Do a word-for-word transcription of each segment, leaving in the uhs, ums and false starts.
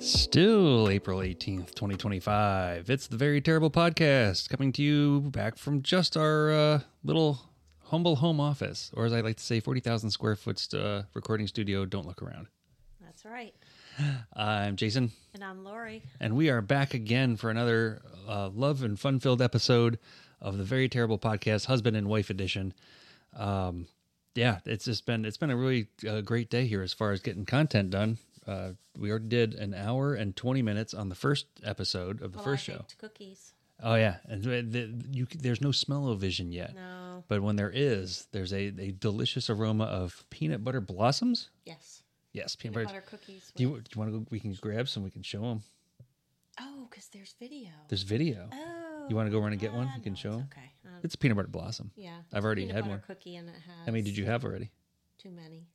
Still April eighteenth, twenty twenty-five. It's the Very Terrible Podcast, coming to you back from just our uh, little humble home office, or as I like to say, forty thousand square foot uh, recording studio. Don't look around. That's right. I'm Jason. And I'm Lori. And we are back again for another uh, love and fun-filled episode of the Very Terrible Podcast, Husband and Wife Edition. Um, yeah, it's just been, it's been a really uh, great day here as far as getting content done. Uh, we already did an hour and twenty minutes on the first episode of the well, first I show. baked cookies. Oh yeah, and the, the, you, there's no smell-o-vision yet. No. But when there is, there's a, a delicious aroma of peanut butter blossoms. Yes. Yes, peanut, peanut butter, butter cookies. Do you, do you want to go? We can grab some. We can show them. Oh, because there's video. There's video. Oh. You want to go run and get uh, one? You can no, show them. Okay. Um, It's a peanut butter blossom. Yeah. I've already peanut had butter one. Cookie and it has. How many did you have already? Too many.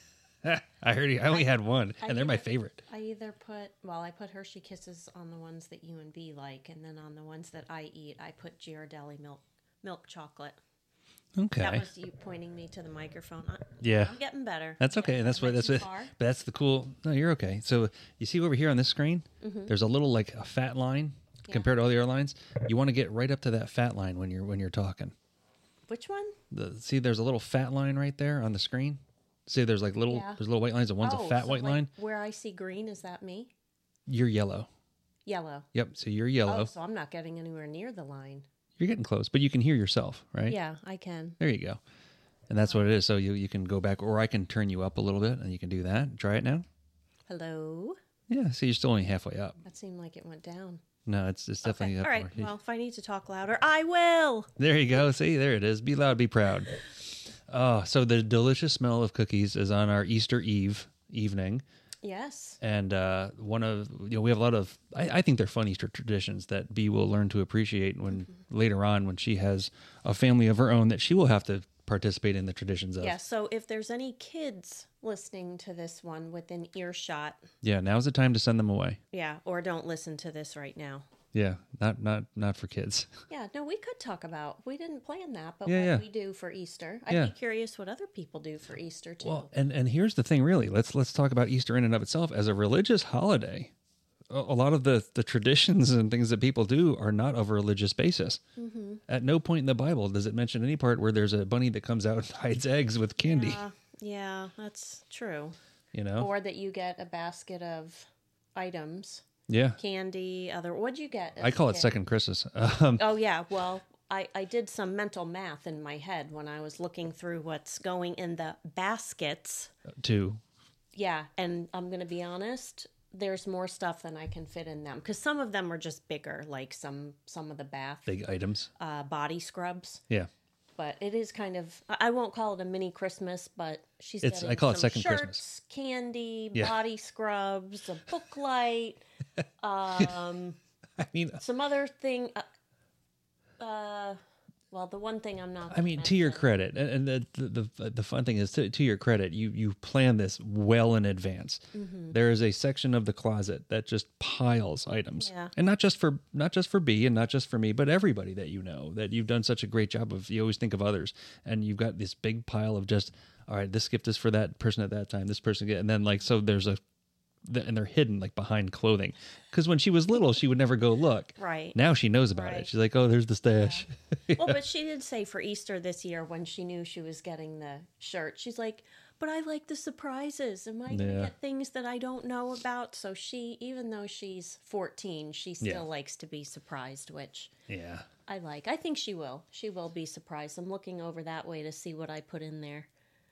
I heard. I only I, had one, I and they're either, my favorite. I either put well, I put Hershey Kisses on the ones that you and B like, and then on the ones that I eat, I put Ghirardelli milk milk chocolate. Okay. That was you pointing me to the microphone. I, yeah. I'm getting better. That's okay. Yeah, And that's what. That's what. Far. But that's the cool. No, you're okay. So you see over here on this screen, mm-hmm. there's a little like a fat line yeah. compared to all the other lines. You want to get right up to that fat line when you're when you're talking. Which one? The see, there's a little fat line right there on the screen. See, there's like little, yeah. there's little white lines, and one's oh, a fat so white like line. Where I see green, is that me? You're yellow. Yellow. Yep. So you're yellow. Oh, so I'm not getting anywhere near the line. You're getting close, but you can hear yourself, right? Yeah, I can. There you go. And that's what it is. So you you can go back, or I can turn you up a little bit, and you can do that. Try it now. Hello. Yeah. See, you're still only halfway up. That seemed like it went down. No, it's it's definitely okay. up All right. more. Well, if I need to talk louder, I will. There you go. See, there it is. Be loud, be proud. Oh, so the delicious smell of cookies is on our Easter Eve evening. Yes. And uh, one of, you know, we have a lot of, I, I think they're fun Easter traditions that Bea will learn to appreciate when mm-hmm. later on when she has a family of her own that she will have to participate in the traditions of. Yeah, so if there's any kids listening to this one within earshot. Yeah, now's the time to send them away. Yeah, or don't listen to this right now. Yeah, not not not for kids. Yeah, no, we could talk about, we didn't plan that, but yeah, what yeah. we do for Easter. I'd yeah. be curious what other people do for Easter, too. Well, and, and here's the thing, really. Let's let's talk about Easter in and of itself. As a religious holiday, a, a lot of the, the traditions and things that people do are not of a religious basis. Mm-hmm. At no point in the Bible does it mention any part where there's a bunny that comes out and hides eggs with candy. Yeah, yeah, that's true. You know? Or that you get a basket of items. Yeah. Candy, other, what'd you get? I call it kid? second Christmas. Um, oh, yeah. Well, I, I did some mental math in my head when I was looking through what's going in the baskets. Two. Yeah. And I'm going to be honest, there's more stuff than I can fit in them. Because some of them are just bigger, like some, some of the bath. Big items. Uh, body scrubs. Yeah. But it is kind of, I won't call it a mini Christmas, but she's it's, getting I call it some second shirts, Christmas. Candy, yeah. body scrubs, a book light, um, I mean, some other thing. Uh, uh, well, the one thing I'm not. I mean, to your credit, and the the the, the fun thing is, to, to your credit, you you plan this well in advance. Mm-hmm. There is a section of the closet that just piles items, yeah. and not just for not just for Bea and not just for me, but everybody that you know. That you've done such a great job of. You always think of others, and you've got this big pile of just. All right, this gift is for that person at that time. This person get, and then like so, there's a. And they're hidden like behind clothing, because when she was little, she would never go look. Right now, she knows about right. it. She's like, "Oh, there's the stash." Yeah. yeah. Well, but she did say for Easter this year, when she knew she was getting the shirt, she's like, "But I like the surprises. Am I going to yeah. get things that I don't know about?" So she, even though she's fourteen, she still yeah. likes to be surprised, which yeah, I like. I think she will. She will be surprised. I'm looking over that way to see what I put in there.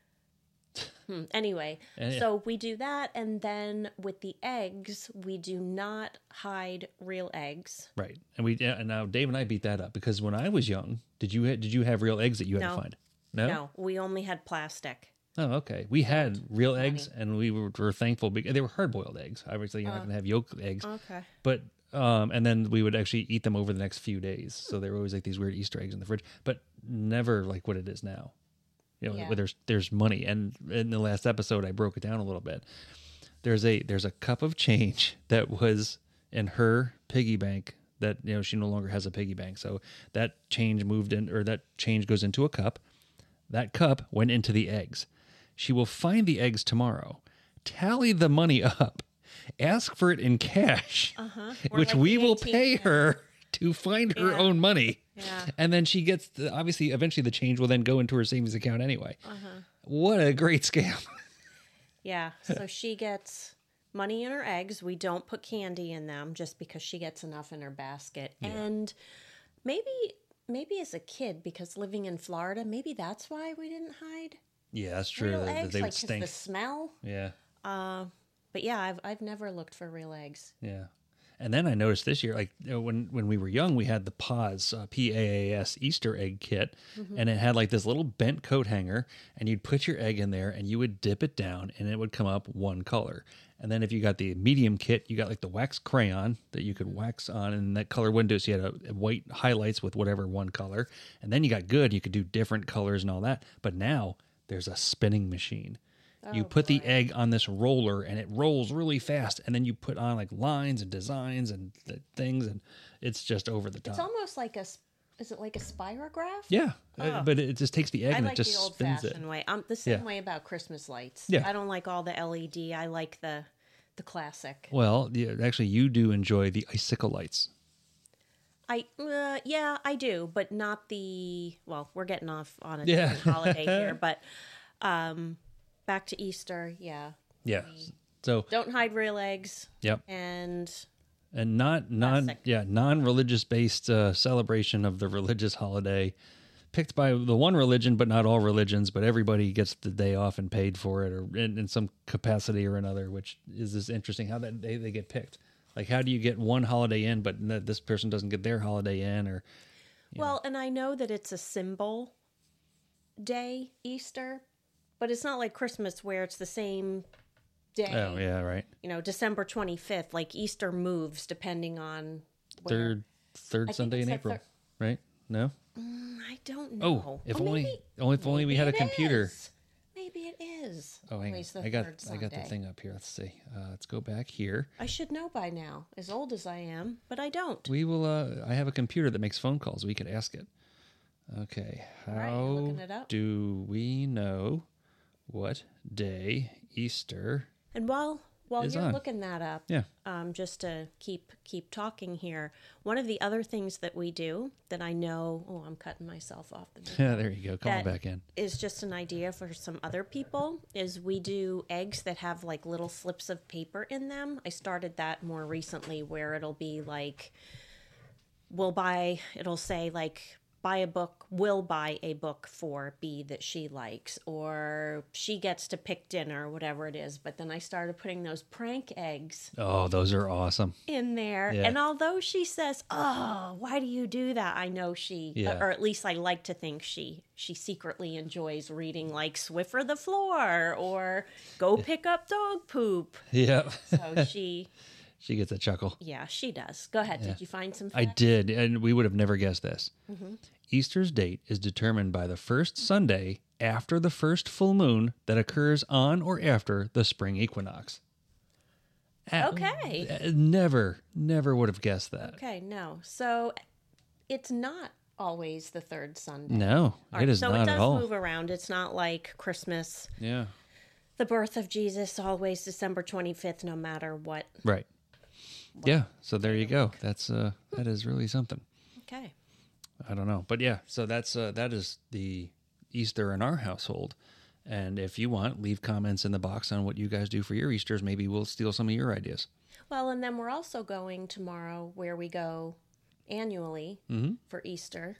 Hmm. Anyway, and, so we do that, and then with the eggs, we do not hide real eggs. Right, and we and now Dave and I beat that up because when I was young, did you did you have real eggs that you had no. to find? No, no, we only had plastic. Oh, okay. We had real eggs, and we were, were thankful because they were hard boiled eggs. Obviously, you're uh, not going to have yolk eggs. Okay, but um, and then we would actually eat them over the next few days. So there were always like these weird Easter eggs in the fridge, but never like what it is now. You know, yeah. where there's there's money, and in the last episode, I broke it down a little bit. There's a there's a cup of change that was in her piggy bank that you know she no longer has a piggy bank, so that change moved in, or that change goes into a cup. That cup went into the eggs. She will find the eggs tomorrow, tally the money up, ask for it in cash, Uh-huh. which we will pay her to find her Yeah. own money. Yeah. And then she gets, the, obviously, eventually the change will then go into her savings account anyway. Uh-huh. What a great scam. Yeah. So she gets money in her eggs. We don't put candy in them just because she gets enough in her basket. Yeah. And maybe maybe as a kid, because living in Florida, maybe that's why we didn't hide Yeah, that's true. real That eggs, they like would 'cause stink. the smell. Yeah. Uh, but yeah, I've I've never looked for real eggs. Yeah. And then I noticed this year, like you know, when when we were young, we had the Paws uh, P A A S Easter egg kit, Mm-hmm. and it had like this little bent coat hanger, and you'd put your egg in there, and you would dip it down, and it would come up one color. And then if you got the medium kit, you got like the wax crayon that you could wax on, and that color window, so you had a, a white highlights with whatever one color. And then you got good, you could do different colors and all that. But now there's a spinning machine. You Oh, put the boy. egg on this roller and it rolls really fast, and then you put on like lines and designs and th- things, and it's just over the top. It's almost like a. s- Is it like a spirograph? yeah, uh, Oh. but it just takes the egg I and like it just the old spins it. fashioned way. I'm the same Yeah. way about Christmas lights. Yeah. I don't like all the L E D. I like the the classic. Well, yeah, actually, you do enjoy the icicle lights. I uh, yeah, I do, but not the. Well, we're getting off on a Yeah. different holiday here, but um, back to Easter. Yeah, Yeah. So, don't hide real eggs, yep, and and not non Classic. yeah non-religious based uh, celebration of the religious holiday, picked by the one religion, but not all religions. But everybody gets the day off and paid for it, or in, in some capacity or another. Which is this interesting how that day they get picked. Like, how do you get one holiday in, but n- this person doesn't get their holiday in? Or well, and I know that it's a symbol day, Easter, but it's not like Christmas where it's the same day. oh yeah, right. You know, December twenty-fifth, like Easter moves depending on where. Third third think Sunday it's in the April, thir- right? No. I don't Oh, know. if Or only maybe- only if only we maybe had a it computer. is. Maybe it is. Oh, hang on. Always the I got third I got the Sunday. thing up here. Let's see. Uh, let's go back here. I should know by now, as old as I am, but I don't. We will. Uh, I have a computer that makes phone calls. We could ask it. Okay. All right, How you're looking it up. do we know what day Easter? And while while Is you're on. looking that up, Yeah. um, just to keep keep talking here, one of the other things that we do that I know, oh, I'm cutting myself off the Yeah. There you go. Call That- back in. is just an idea for some other people is we do eggs that have like little slips of paper in them. I started that more recently where it'll be like we'll buy it'll say like buy a book, will buy a book for B that she likes, or she gets to pick dinner, whatever it is. But then I started putting those prank eggs Oh, those are awesome. in there. Yeah. And although she says, "Oh, why do you do that?" I know she, Yeah. or at least I like to think she, she secretly enjoys reading like Swiffer the Floor or Go Pick Up Dog Poop. Yeah. So she, She gets a chuckle. yeah, she does. Go ahead. Did you find some? I facts? did, and we would have never guessed this. Mm-hmm. Easter's date is determined by the first Sunday after the first full moon that occurs on or after the spring equinox. Uh, Okay. uh, Never, never would have guessed that. Okay, no. So it's not always the third Sunday. No, All right, it is so not it does at all. move around. It's not like Christmas, Yeah, the birth of Jesus, always December twenty-fifth, no matter what. right. Yeah, so there you go. That's uh, that is really something. Okay. I don't know, but yeah. So that's uh, that is the Easter in our household. And if you want, leave comments in the box on what you guys do for your Easters. Maybe we'll steal some of your ideas. Well, and then we're also going tomorrow where we go annually for Easter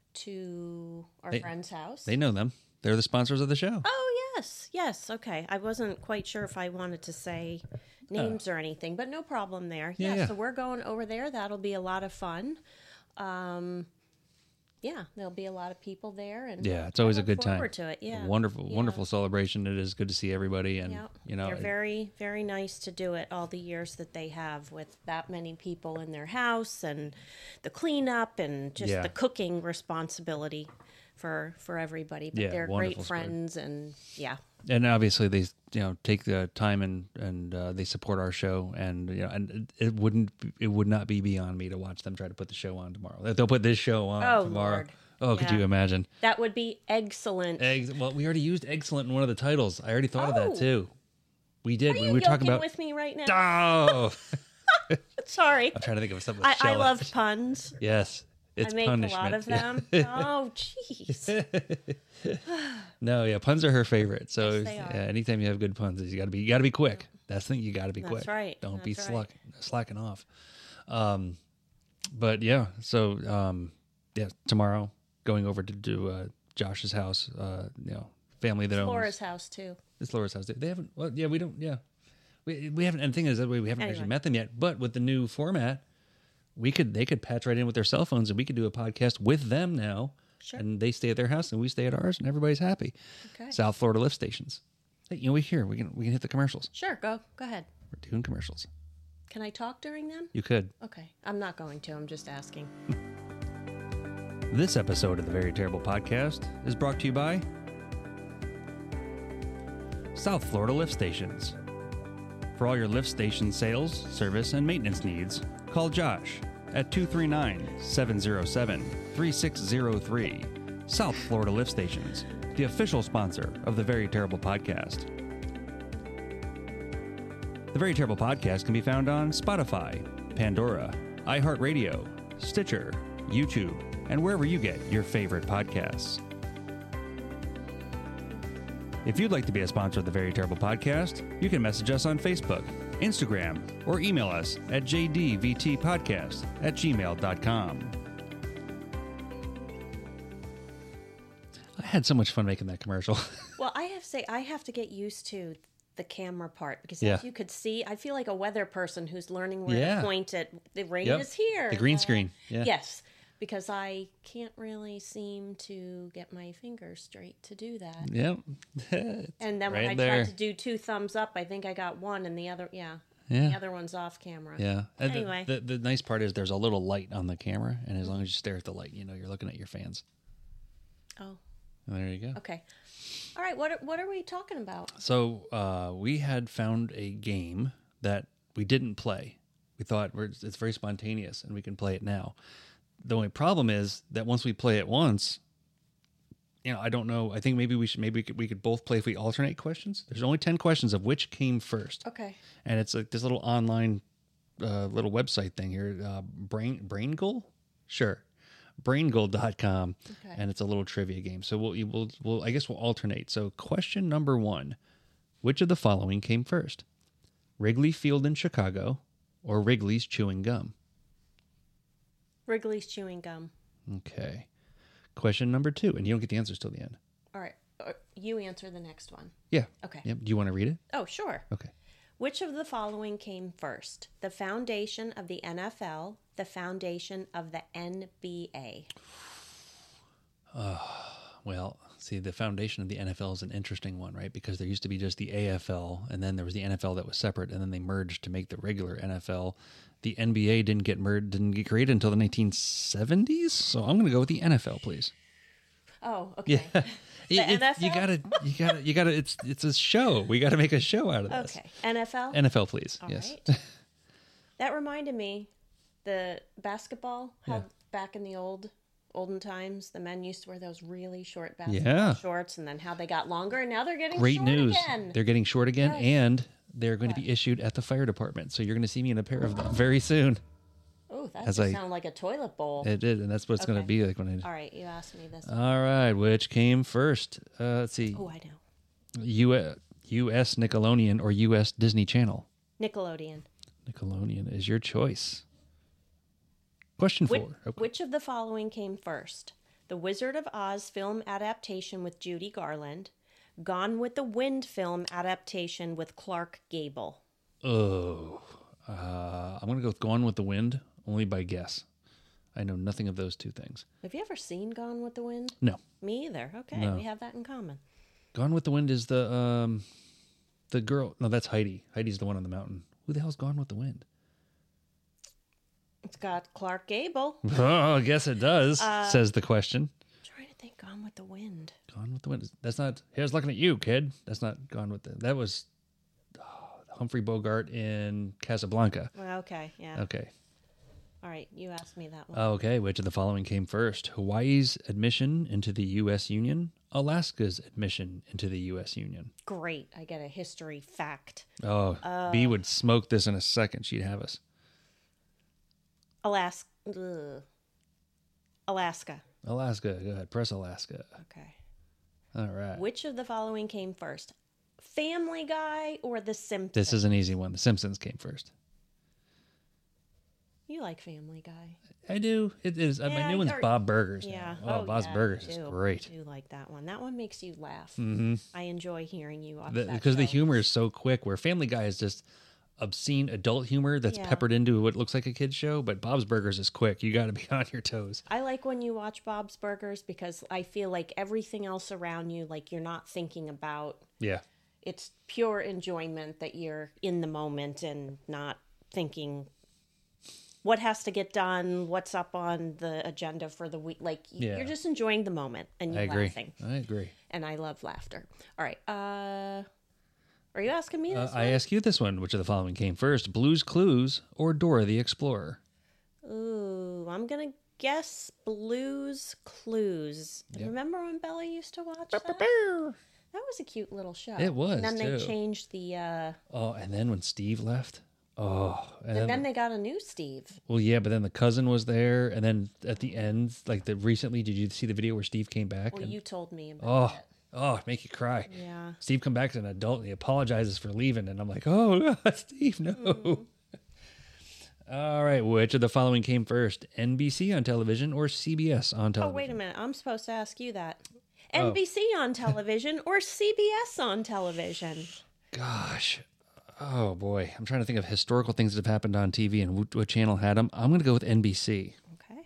to our Mm-hmm. They- friend's house. They know them. They're the sponsors of the show. oh, yes. Yes. Okay. I wasn't quite sure if I wanted to say names or anything, but no problem there. Yeah, Yeah, yeah. So we're going over there. That'll be a lot of fun. Um, yeah, there'll be a lot of people there, and Yeah, it's I always a look good time. forward to it. Yeah. Wonderful, Yeah. wonderful celebration. It is good to see everybody, and Yeah, you know, they're it- very, very nice to do it all the years that they have with that many people in their house and the cleanup and just Yeah. the cooking responsibility for for everybody. But Yeah, they're wonderful great spirit. friends, and yeah, and obviously they you know take the time and and uh, they support our show, and you know, and it wouldn't it would not be beyond me to watch them try to put the show on tomorrow. They'll put this show on Oh, tomorrow. Lord. Oh, could Yeah. you imagine? that would be excellent. Eggs. Well, we already used excellent in one of the titles. I already thought of Oh. that too. We did. Are we you were talking yoking about. with me right now? Oh, Sorry. I'm trying to think of something. I, With I Shella. love puns. Yes, it's I make punishment. a lot of Yeah. them. Oh, jeez. No, yeah, puns are her favorite. So Yes, they are. yeah, anytime you have good puns, you got to be you got to be quick. That's the thing. You got to be That's quick. right. Don't be That's slack, right. slacking off. Um, but yeah, so um, yeah, tomorrow going over to do uh, Josh's house. Uh, you know, family that owns Laura's house, too. it's Laura's house. They haven't. Well, yeah, we don't. Yeah, we we haven't. And the thing is that we we haven't Anyway. actually met them yet. But with the new format, we could they could patch right in with their cell phones, and we could do a podcast with them now. Sure. And they stay at their house, and we stay at ours, and everybody's happy. Okay. South Florida lift stations. Hey, you know, we here. We can we can hit the commercials. Sure, go. Go ahead. We're doing commercials. Can I talk during them? You could. Okay. I'm not going to. I'm just asking. This episode of the Very Terrible Podcast is brought to you by South Florida Lift Stations. For all your lift station sales, service, and maintenance needs, call Josh at two three nine, seven zero seven, three six zero three. South Florida Lift Stations, the official sponsor of the Very Terrible Podcast. The Very Terrible Podcast can be found on Spotify, Pandora, iHeartRadio, Stitcher, YouTube, and wherever you get your favorite podcasts. If you'd like to be a sponsor of the Very Terrible Podcast, you can message us on Facebook, Instagram, or email us at j d v t podcast at gmail dot com. I had so much fun making that commercial. Well, I have to say, I have to get used to the camera part because Yeah. as you could see, I feel like a weather person who's learning where Yeah. to point at. The rain Yep. is here. The green Uh, screen. Yeah. Yes, because I can't really seem to get my fingers straight to do that. Yep. And then when Right I there. tried to do two thumbs up, I think I got one, and the other, yeah, Yeah. the other one's off camera. Yeah. And the- Anyway. the, the nice part is there's a little light on the camera, and as long as you stare at the light, you know you're looking at your fans. Oh, And there you go. okay. All right, what are, what are we talking about? So uh, we had found a game that we didn't play. We thought we're, it's very spontaneous, and we can play it now. The only problem is that once we play it once, you know, I don't know. I think maybe we should maybe we could, we could both play if we alternate questions. There's only ten questions of which came first, Okay. and it's like this little online uh, little website thing here. Uh, Brain BrainGoal, sure, braingoal dot com, Okay. and it's a little trivia game. So we'll we'll we'll I guess we'll alternate. So question number one: which of the following came first? Wrigley Field in Chicago, or Wrigley's chewing gum? Wrigley's chewing gum. Okay. Question number two, and you don't get the answers till the end. All right, uh, you answer the next one. Yeah. Okay. Yep. Do you want to read it? Oh, sure. Okay. Which of the following came first? The foundation of the N F L, the foundation of the N B A. Well, see, the foundation of the N F L is an interesting one, right? Because there used to be just the A F L, and then there was the N F L that was separate, and then they merged to make the regular N F L. The N B A didn't get merged, didn't get created until the nineteen seventies. So I'm going to go with the N F L, please. Oh, okay. Yeah, The It- it- N F L? you gotta, you gotta, you gotta. It's it's a show. We got to make a show out of this. Okay. N F L? N F L, please. All Yes. right. That reminded me, the basketball, how Yeah. back in the old olden times, the men used to wear those really short basketball Yeah. shorts, and then how they got longer, and now they're getting Great short news. again. They're getting short again, Yes. and they're going to be issued at the fire department. So you're going to see me in a pair of them very soon. Oh, that As just I- sounded like a toilet bowl. It did, and that's what it's going to Okay. be like when I. All right, you asked me this. All right, which came first? Uh, let's see. oh, I know. U- U S Nickelodeon or U S Disney Channel? Nickelodeon. Nickelodeon is your choice. Question Which, four. Okay. which of the following came first? The Wizard of Oz film adaptation with Judy Garland, Gone with the Wind film adaptation with Clark Gable. Oh, uh, I'm going to go with Gone with the Wind, only by guess. I know nothing of those two things. Have you ever seen Gone with the Wind? No. Me either. Okay, No. we have that in common. Gone with the Wind is the um, the girl. No, that's Heidi. Heidi's the one on the mountain. Who the hell's Gone with the Wind? It's got Clark Gable. Oh, I guess it does, Uh, says the question. I'm trying to think. Gone with the Wind. Gone with the Wind. That's not. Here's looking at you, kid. That's not Gone with the. That was oh, Humphrey Bogart in Casablanca. Well, okay, yeah. Okay. All right, you asked me that one. Okay, which of the following came first? Hawaii's admission into the U S Union, Alaska's admission into the U S Union. Great, I get a history fact. Oh, Uh, B would smoke this in a second. She'd have us. Alaska. Ugh. Alaska. Alaska. Go ahead. Press Alaska. Okay. All right. Which of the following came first? Family Guy or The Simpsons? This is an easy one. The Simpsons came first. You like Family Guy. I do. It is. Uh, Yeah, my new one's or- Bob Burgers. Yeah. Now. Oh, Bob's yeah, Burgers I is do. great. I do like that one. That one makes you laugh. Mm-hmm. I enjoy hearing you watch The, that because the show. humor is so quick, where Family Guy is just obscene adult humor that's Yeah. peppered into what looks like a kid's show, but Bob's Burgers is quick. You got to be on your toes. I like when you watch Bob's Burgers because I feel like everything else around you, like you're not thinking about. Yeah. It's pure enjoyment that you're in the moment and not thinking what has to get done, what's up on the agenda for the week. Like Yeah. you're just enjoying the moment and I you're agree. laughing. I agree. And I love laughter. All right. Uh, are you asking me Uh, this I one? ask you this one. Which of the following came first? Blue's Clues or Dora the Explorer? Ooh, I'm gonna guess Blue's Clues. Remember when Bella used to watch that? That was a cute little show. It was, And then they too. changed the. Uh, Oh, and then when Steve left? Oh. And and then, then they got a new Steve. well, yeah, but then the cousin was there. And then at the end, like the recently, did you see the video where Steve came back? Well, and, you told me about oh, it. oh, make you cry. Yeah. Steve come back as an adult and he apologizes for leaving. And I'm like, oh, Steve, no. Mm-hmm. All right. Which of the following came first? N B C on television or C B S on Oh, television? wait a minute. I'm supposed to ask you that. Oh. N B C on television or C B S on television? Gosh. Oh, boy. I'm trying to think of historical things that have happened on T V and what, what channel had them. I'm going to go with N B C. Okay.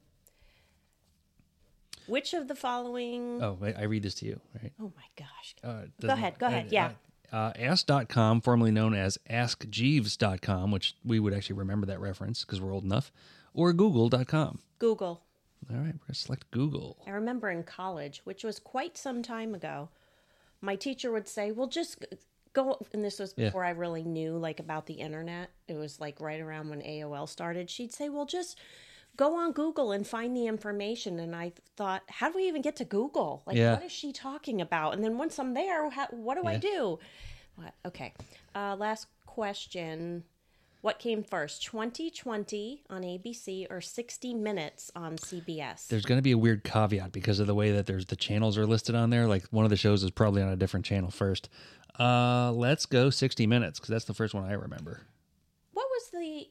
Which of the following? Oh, wait, I read this to you, right? Oh my gosh. Uh, Go doesn't- ahead. Go ahead. uh, Yeah. Uh, ask dot com, formerly known as ask jeeves dot com, which we would actually remember that reference because we're old enough, or google dot com. Google. All right, we're going to select Google. I remember in college, which was quite some time ago, my teacher would say, well, just go, and this was Yeah. before I really knew, like, about the internet. It was, like, right around when A O L started. She'd say, well, just go on Google and find the information. And I thought, how do we even get to Google? Like, Yeah. what is she talking about? And then once I'm there, how, what do I Yeah. do? What? Okay. Uh, last question. What came first, twenty twenty on A B C or sixty minutes on C B S? There's going to be a weird caveat because of the way that there's the channels are listed on there. Like one of the shows is probably on a different channel first. Uh, let's go sixty minutes because that's the first one I remember. What was the...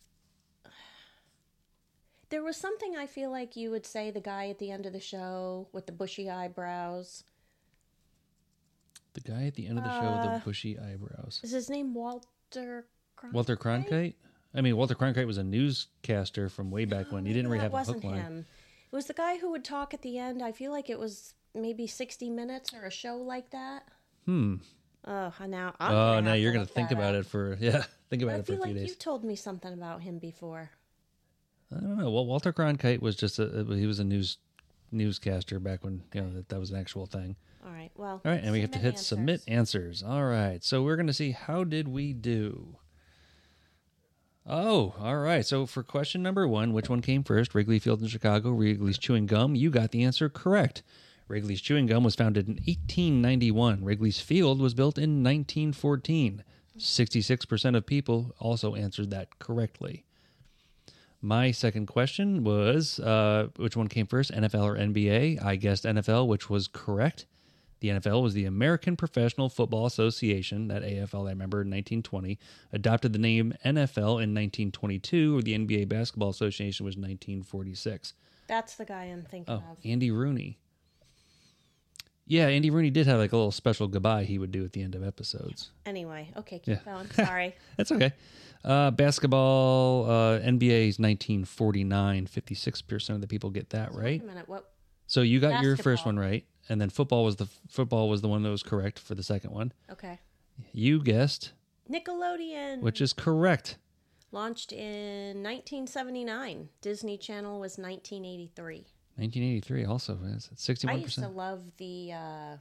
There was something I feel like you would say, the guy at the end of the show with the bushy eyebrows. The guy at the end of the show with Uh, the bushy eyebrows. Is his name Walter Cronkite? Walter Cronkite? I mean, Walter Cronkite was a newscaster from way back when. He didn't really That have a wasn't hook line. him. It was the guy who would talk at the end. I feel like it was maybe sixty minutes or a show like that. Hmm. Oh, now I'm Oh, gonna now have you're to going to look think that about up. it for, yeah, think But about I it for a feel few like days. you told me something about him before. I don't know. Well, Walter Cronkite was just a, he was a news newscaster back when, you know, that, that was an actual thing. All right. Well. All right, and we have to hit answers. submit answers. All right, so we're going to see how did we do. Oh, all right. So for question number one, which one came first? Wrigley Field in Chicago, Wrigley's Chewing Gum. You got the answer correct. Wrigley's Chewing Gum was founded in eighteen ninety-one. Wrigley's Field was built in nineteen fourteen. sixty-six percent of people also answered that correctly. My second question was, uh, which one came first, N F L or N B A? I guessed N F L, which was correct. The N F L was the American Professional Football Association. That A F L, I remember, in nineteen twenty. Adopted the name N F L in nineteen twenty-two, or the N B A Basketball Association was nineteen forty-six. That's the guy I'm thinking Oh, of. Andy Rooney. Yeah, Andy Rooney did have like a little special goodbye he would do at the end of episodes. Anyway, okay, keep Yeah. going. Sorry. That's okay. Uh, basketball, uh, N B A is nineteen forty-nine. fifty-six percent of the people get that right. Wait a minute. What? So you got your first Basketball. one right, and then football was the football was the one that was correct for the second one. Okay. You guessed, Nickelodeon. which is correct. Launched in nineteen seventy-nine. Disney Channel was nineteen eighty-three. nineteen eighty-three also is I sixty-one used to percent. love the. Uh,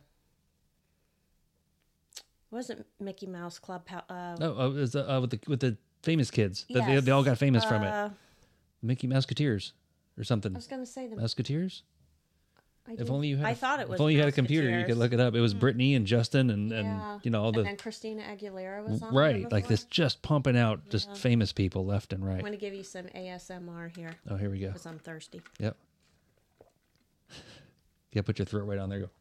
wasn't Mickey Mouse Club? Uh, Oh, oh, it was the, uh, with the with the famous kids. The- They, Yes. they all got famous from it. uh, Mickey Musketeers or something. I was going to say the. Musketeers? I If did- only you had. I a- thought it was. If only you had a computer, you could Musketeers. look it up. It was Brittany and Justin and, Yeah. and you know all the And then Christina Aguilera was on there right, like before. this, just pumping out just Yeah. famous people left and I'm right. going to give you some A S M R here Oh, here we go. because I'm thirsty. Yep. Yeah, put your throat right on there. Go.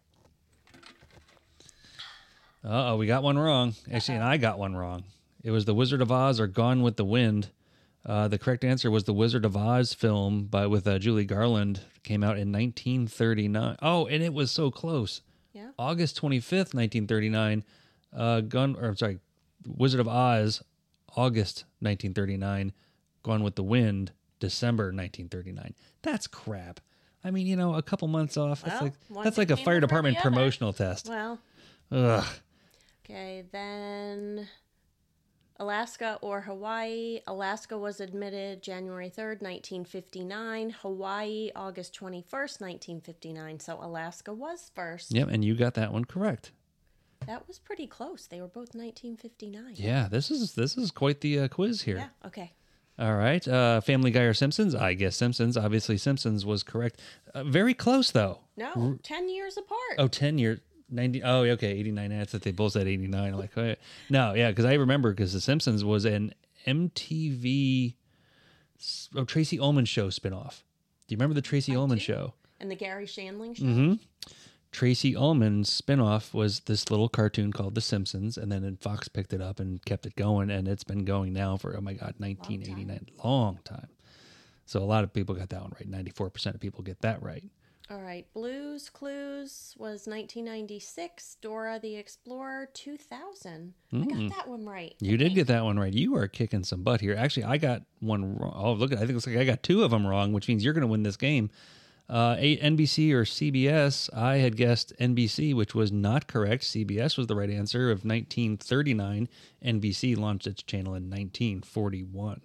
Uh oh, we got one wrong. Actually, and I got one wrong. It was The Wizard of Oz or Gone with the Wind. Uh, the correct answer was the Wizard of Oz film by with uh, Julie Garland. Came out in nineteen thirty-nine. Oh, and it was so close. Yeah. August twenty-fifth, nineteen thirty-nine. Uh, Gun or I'm sorry, Wizard of Oz, August nineteen thirty-nine. Gone with the Wind, December nineteen thirty-nine. That's crap. I mean, you know, a couple months off. That's Well, like one that's thing like a came fire over the department other. promotional test. Well, Ugh. okay, then Alaska or Hawaii. Alaska was admitted January third, nineteen fifty-nine. Hawaii, August twenty-first, nineteen fifty-nine. So Alaska was first. Yep, and you got that one correct. That was pretty close. They were both nineteen fifty-nine. Yeah, this is this is quite the uh, quiz here. Yeah, okay. All right, uh, Family Guy or Simpsons? I guess Simpsons. Obviously, Simpsons was correct. Uh, very close though. No, ten years apart. Oh, ten years. ninety Oh, okay, eighty-nine. That's that they both said eighty-nine. Like, oh, yeah. No, yeah, because I remember because The Simpsons was an M T V oh, Tracy Ullman show spinoff. Do you remember the Tracy I Ullman do. show? And the Gary Shandling show. Mm-hmm. Tracy Ullman's spinoff was this little cartoon called The Simpsons, and then Fox picked it up and kept it going, and it's been going now for, oh my God, nineteen eighty-nine. Long time. So a lot of people got that one right. ninety-four percent of people get that right. All right. Blues Clues was nineteen ninety-six. Dora the Explorer, two thousand. I Mm. got that one right. You did get that one right. You are kicking some butt here. Actually, I got one wrong. Oh, look, I think it's like I got two of them wrong, which means you're going to win this game. Uh, eight N B C or C B S. I had guessed N B C, which was not correct. C B S was the right answer. Of nineteen thirty-nine, N B C launched its channel in nineteen forty-one.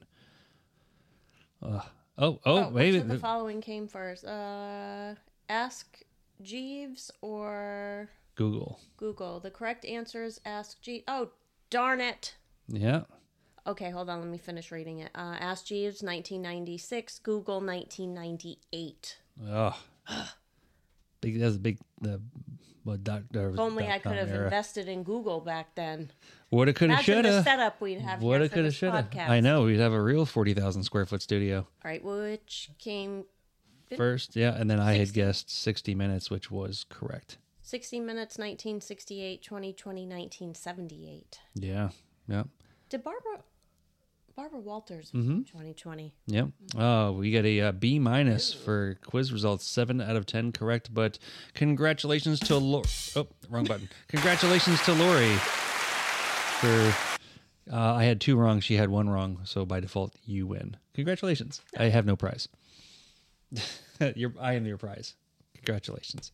Uh, oh, oh, Oh, wait. which of the following came first? Uh, Ask Jeeves or Google. Google? The correct answer is Ask Jeeves. Oh, darn it. Yeah. Okay, hold on. Let me finish reading it. Uh, Ask Jeeves, nineteen ninety-six. Google, nineteen ninety-eight. Oh, big. That's a big. The what doctor? If only I could have invested in Google back then. Woulda, coulda, Imagine the shoulda. setup we'd have here Woulda, for coulda, this shoulda. podcast. I know we'd have a real forty thousand square foot studio. All right, which came First, yeah, and then I had sixty. guessed sixty minutes, which was correct. sixty minutes, nineteen sixty-eight, twenty twenty, nineteen seventy-eight. Yeah, yeah, Did Barbara Barbara Walters Mm-hmm. twenty twenty? yep. Oh, we got a uh, B minus for quiz results, seven out of ten correct. But congratulations to Lori. Oh, wrong button. Congratulations to Lori for. Uh, I had two wrong. She had one wrong. So by default, you win. Congratulations. I have no prize. You're, I am your prize. Congratulations.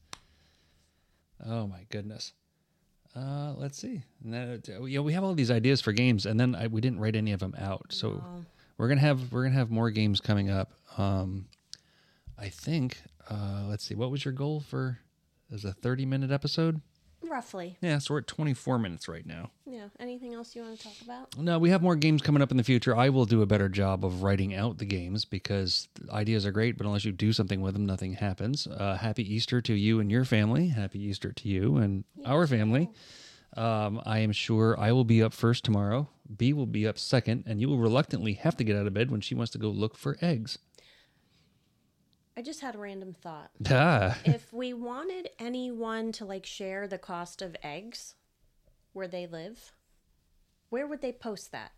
Oh my goodness. Uh, let's see. And then, uh, you know, we have all these ideas for games, and then I, we didn't write any of them out. So No. we're gonna have we're gonna have more games coming up. Um, I think. Uh, let's see. What was your goal for? As a thirty minute episode? Roughly. Yeah, so we're at twenty-four minutes right now. Yeah. Anything else you want to talk about? No, we have more games coming up in the future. I will do a better job of writing out the games because ideas are great, but unless you do something with them, nothing happens. Uh, happy Easter to you and your family. Happy Easter to you and our family. Um, I am sure I will be up first tomorrow. B will be up second, and you will reluctantly have to get out of bed when she wants to go look for eggs. I just had a random thought. Ah. If we wanted anyone to like share the cost of eggs where they live, where would they post that?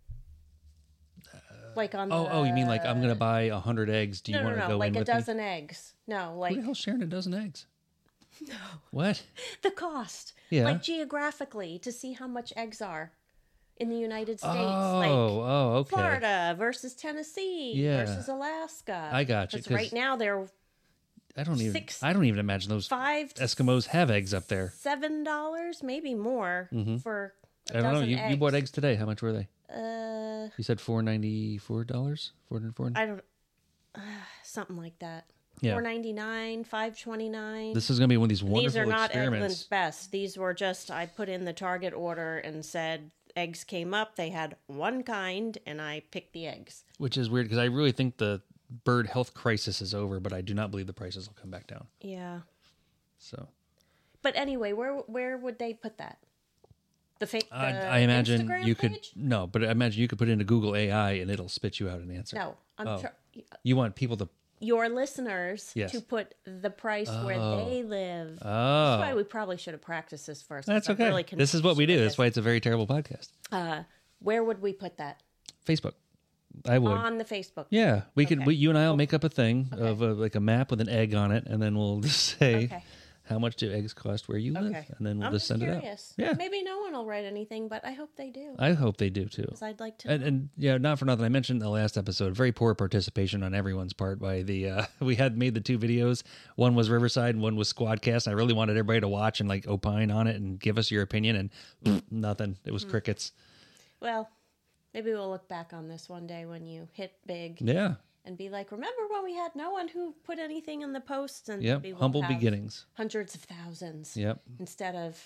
Like on Oh, the... oh, you mean like I'm going to buy a hundred eggs. Do you no, want no, to no, go like in a with dozen me? eggs. No, Who like the hell's sharing a dozen eggs? No. What? the cost. Yeah. Like geographically to see how much eggs are in the United States. Oh, like oh, okay. Florida versus Tennessee Yeah. versus Alaska. I got you, Because 'cause- right now they're I don't even. Six- I don't even imagine those five to Eskimos have eggs up there. seven dollars, maybe more for a I don't know. dozen You, eggs. you bought eggs today. How much were they? Uh, You said four ninety four dollars. Four hundred four. I don't. Uh, something like that. Yeah. Four ninety nine, five twenty nine. This is going to be one of these wonderful These are not experiments. Eggland's best. These were just I put in the target order and said eggs came up. They had one kind, and I picked the eggs. Which is weird because I really think the bird health crisis is over, but I do not believe the prices will come back down. Yeah. So, but anyway, where where would they put that? The fake. I, I imagine Instagram you could page? no, but I imagine you could put into Google A I and it'll spit you out an answer. No, I'm Oh. tr- You want people to your listeners Yes. to put the price where Oh. they live. oh, That's why we probably should have practiced this first. 'cause that's I'm okay. really This is what we do. confused That's why it's a very terrible podcast. with this. Uh, where would we put that? Facebook. I would. On the Facebook. Yeah, we could. Okay. We, you and I will make up a thing of a, like a map with an egg on it, and then we'll just say Okay. how much do eggs cost where you live, Okay. and then we'll I'm just send curious. it out. Yeah, Maybe no one will write anything, but I hope they do. I hope they do too. Because I'd like to. And, and yeah, not for nothing. I mentioned in the last episode, very poor participation on everyone's part. By the uh, we had made the two videos. One was Riverside, and one was Squadcast. I really wanted everybody to watch and like opine on it and give us your opinion, and pfft, nothing. It was crickets. Well, maybe we'll look back on this one day when you hit big Yeah. and be like, remember when we had no one who put anything in the posts? And Yep. maybe we'll Humble have beginnings. hundreds of thousands Yep. instead of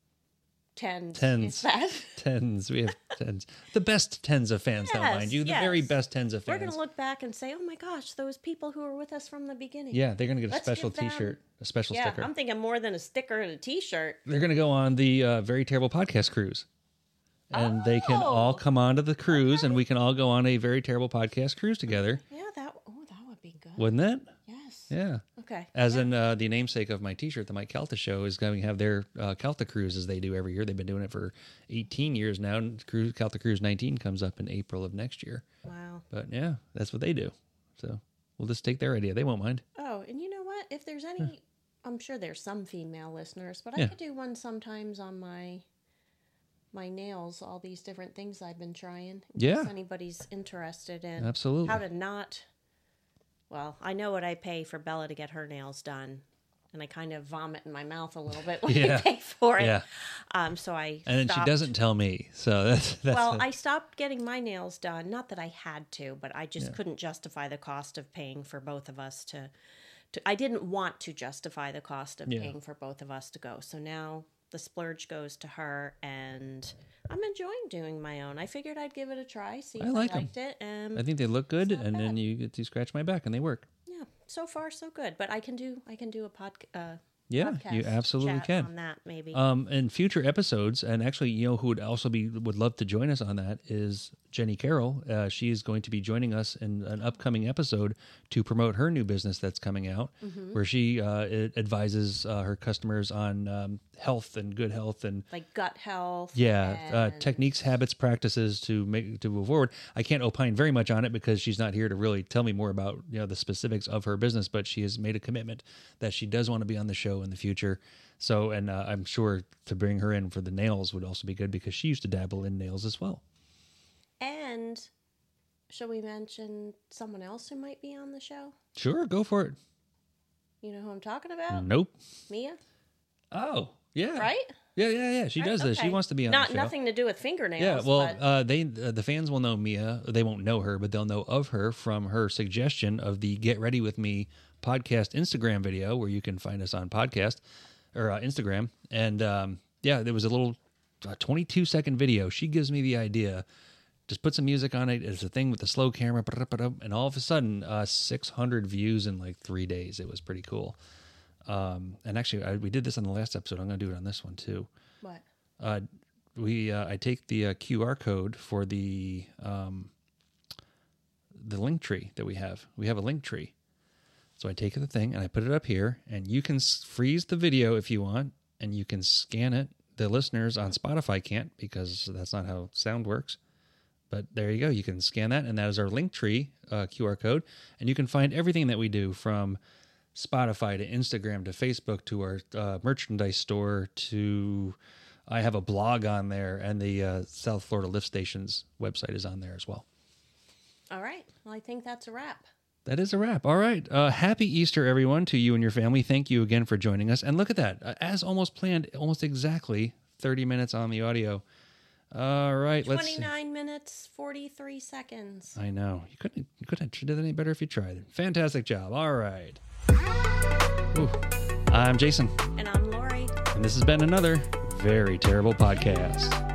tens. Tens. Is that? Tens. We have tens. The best tens of fans, now, Yes, mind you. The yes. very best tens of We're fans. going to look back and say, oh my gosh, those people who were with us from the beginning. Yeah, they're going to get a Let's special give them- T-shirt, a special Yeah, sticker. I'm thinking more than a sticker and a T-shirt. They're going to go on the uh, Very Terrible Podcast cruise. And they can all Oh. come onto the cruise, and we can all go on a Very Terrible Podcast cruise together. Yeah, that. Oh, that would be good. Wouldn't it? Yes. Yeah. Okay. As in uh, the namesake of my T-shirt, the Mike Calta Show is going to have their uh, Calta Cruise as they do every year. They've been doing it for eighteen years now. And Cruise, Calta Cruise nineteen comes up in April of next year. Wow. But yeah, that's what they do. So we'll just take their idea. They won't mind. Oh, and you know what? If there's any, I'm sure there's some female listeners, but Yeah. I could do one sometimes on my my nails. All these different things I've been trying. In Yeah. case anybody's interested in Absolutely. how to not. Well, I know what I pay for Bella to get her nails done, and I kind of vomit in my mouth a little bit when Yeah. I pay for it. Yeah. Um. So I. And then she stopped- doesn't tell me. So that's, that's Well, the- I stopped getting my nails done. Not that I had to, but I just couldn't justify the cost of paying for both of us to. to I didn't want to justify the cost of Yeah. paying for both of us to go. So now the splurge goes to her, and I'm enjoying doing my own. I figured I'd give it a try, see if I like I 'em. liked it. And I think they look good, not and then bad. you get to scratch my back, and they work. yeah, so far so good. But I can do I can do a pod, uh, Yeah, you podcast absolutely chat can. on that maybe. Um, in future episodes, and actually, you know, who would also be would love to join us on that is Jenny Carroll. Uh, she is going to be joining us in an upcoming episode to promote her new business that's coming out, Mm-hmm. where she uh, it advises uh, her customers on um, health and good health and like gut health. yeah, uh, and- techniques, habits, practices to make to move forward. I can't opine very much on it because she's not here to really tell me more about you know the specifics of her business. But she has made a commitment that she does want to be on the show in the future. So, and uh, I'm sure to bring her in for the nails would also be good because she used to dabble in nails as well. And shall we mention someone else who might be on the show? Sure, go for it. You know who I'm talking about? Nope. Mia, Oh, yeah. right? Yeah, yeah, yeah. She does this. She Okay. wants to be on Not the show. nothing to do with fingernails. Yeah, well, but uh, they uh, the fans will know Mia. They won't know her, but they'll know of her from her suggestion of the "Get Ready with Me" podcast Instagram video, where you can find us on podcast or uh, Instagram. And um, yeah, there was a little uh, twenty-two second video. She gives me the idea. Just put some music on it. It's a thing with the slow camera, and all of a sudden, uh, six hundred views in like three days. It was pretty cool. Um, and actually, I, we did this on the last episode. I'm going to do it on this one too. what? Uh, we uh, I take the uh, Q R code for the um, the link tree that we have. We have a link tree, so I take the thing and I put it up here, and you can s- freeze the video if you want, and you can scan it. The listeners on Spotify can't because that's not how sound works. But there you go. You can scan that, and that is our link tree uh, Q R code, and you can find everything that we do from Spotify to Instagram to Facebook to our uh, merchandise store to I have a blog on there, and the uh, South Florida Lift Stations website is on there as well. All right. Well, I think that's a wrap. That is a wrap. All right. Uh, happy Easter, everyone, to you and your family. Thank you again for joining us. And look at that. Uh, as almost planned, almost exactly thirty minutes on the audio. All right. Let's see. twenty-nine minutes, forty-three seconds. I know. You couldn't you couldn't have did any better if you tried. Fantastic job. All right. Ooh. I'm Jason, And I'm Lori. and this has been another Very Terrible Podcast.